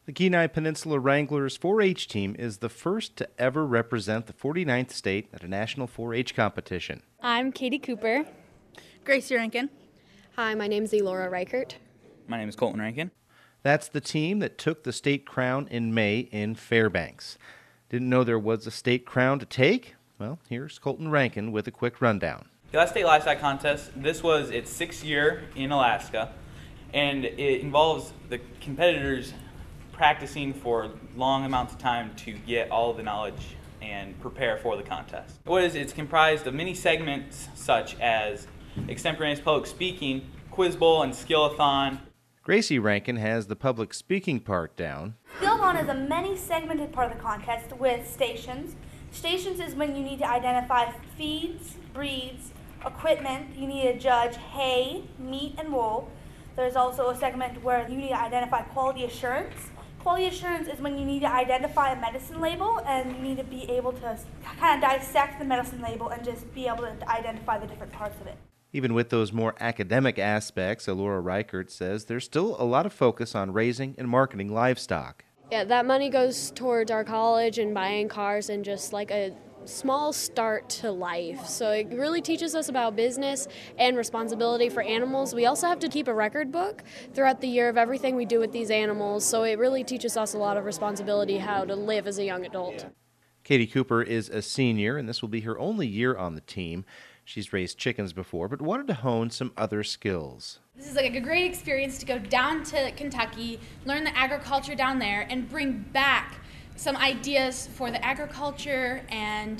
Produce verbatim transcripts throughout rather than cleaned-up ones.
The Kenai Peninsula Wranglers four H team is the first to ever represent the forty-ninth state at a national four H competition. I'm Katie Cooper. Gracie Rankin. Hi, my name's Elora Reichert. My name is Colton Rankin. That's the team that took the state crown in May in Fairbanks. Didn't know there was a state crown to take? Well, here's Colton Rankin with a quick rundown. The Alaska State Livestock Contest, this was its sixth year in Alaska, and it involves the competitors practicing for long amounts of time to get all of the knowledge and prepare for the contest. What is it's comprised of many segments such as extemporaneous public speaking, quiz bowl, and skill-a-thon. Gracie Rankin has the public speaking part down. Skill-a-thon is a many-segmented part of the contest with stations. Stations is when you need to identify feeds, breeds, equipment. You need to judge hay, meat, and wool. There's also a segment where you need to identify quality assurance. Quality assurance is when you need to identify a medicine label and you need to be able to kind of dissect the medicine label and just be able to identify the different parts of it. Even with those more academic aspects, Elora Reichert says there's still a lot of focus on raising and marketing livestock. Yeah, that money goes towards our college and buying cars and just like a small start to life. So it really teaches us about business and responsibility for animals. We also have to keep a record book throughout the year of everything we do with these animals. So it really teaches us a lot of responsibility how to live as a young adult. Katie Cooper is a senior, and this will be her only year on the team. She's raised chickens before, but wanted to hone some other skills. This is like a great experience to go down to Kentucky, learn the agriculture down there, and bring back some ideas for the agriculture and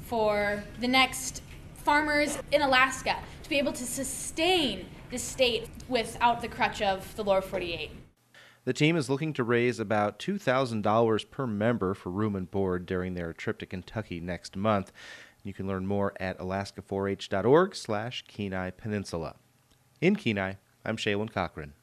for the next farmers in Alaska to be able to sustain the state without the crutch of the lower forty-eight. The team is looking to raise about two thousand dollars per member for room and board during their trip to Kentucky next month. You can learn more at alaska four h dot org slash Kenai Peninsula. In Kenai, I'm Shaylin Cochran.